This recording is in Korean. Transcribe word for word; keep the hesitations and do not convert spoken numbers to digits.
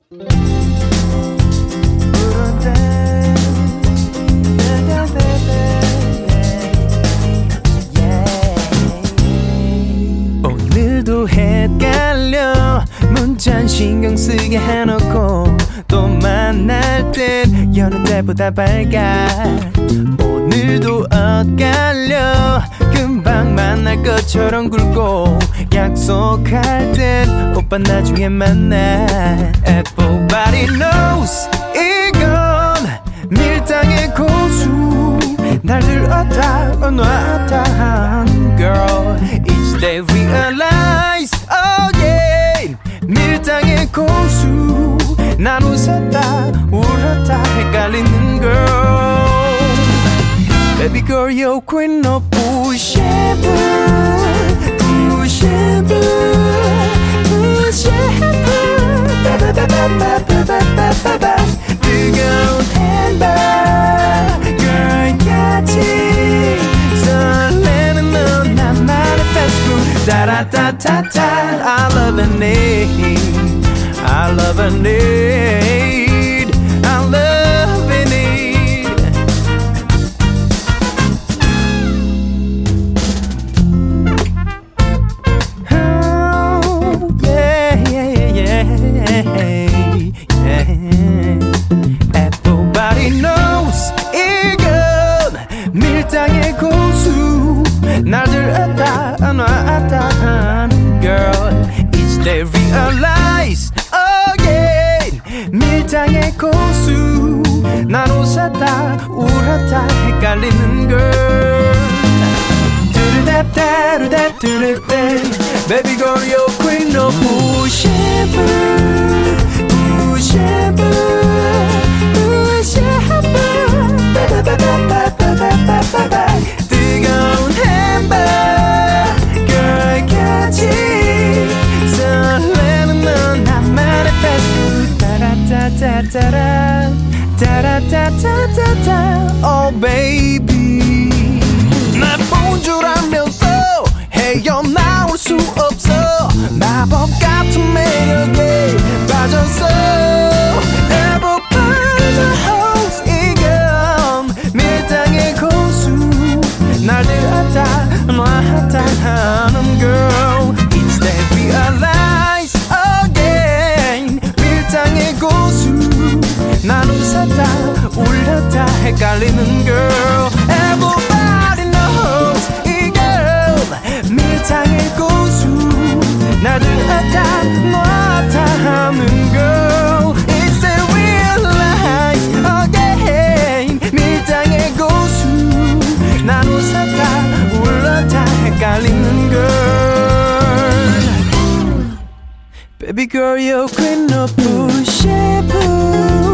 오늘도 헷갈려 문자는 신경 쓰게 해놓고 또 만날 땐 여느 때보다 밝아. 오늘도 엇갈려 금방 만날 것처럼 굴고 약속할 땐 오빠 나중에 만나. Everybody knows 이건 밀당의 고수. 날 들었다 놨다 한 girl. Each day realize again 밀당의 고수. 난 웃었다 울었다 헷갈리는 girl. Baby girl you're queen of pushover pushover pushover. 뜨거운 햄버 girl 같이 설레는 넌 나만의 fast food. 따라따따따 I love and need I love and need I love and need. Oh yeah yeah yeah yeah. Everybody knows 이건 밀당의 고수. 날 들었다 놨다 하는 girl. Each day realize again 밀당의 고수. 난 웃었다 울었다 헷갈리는 girl. 뚜루다따루다 뚜루따. Baby girl you're queen of pushover pushover pushover. 뜨거운 햄버 girl 같이 설레는 넌 나만의 fast food. 따라따따따라 따라따따따따 oh baby. 날 본 줄 알면서 헤어나올 수 없어. 마법 같은 매력에 빠졌어. Everybody knows 이건 밀당의 고수. 날 들었다 놨다 하는 girl. Each day realize again 밀당의 고수. 난 웃었다 울렸다 헷갈리는 girl. Everybody knows 이 girl 밀당의 고수. 날 들었다 놨다 하는 girl. It's a realize again 밀당의 고수. 난 웃었다 울었다 헷갈리는 girl. Baby girl you're queen of pushover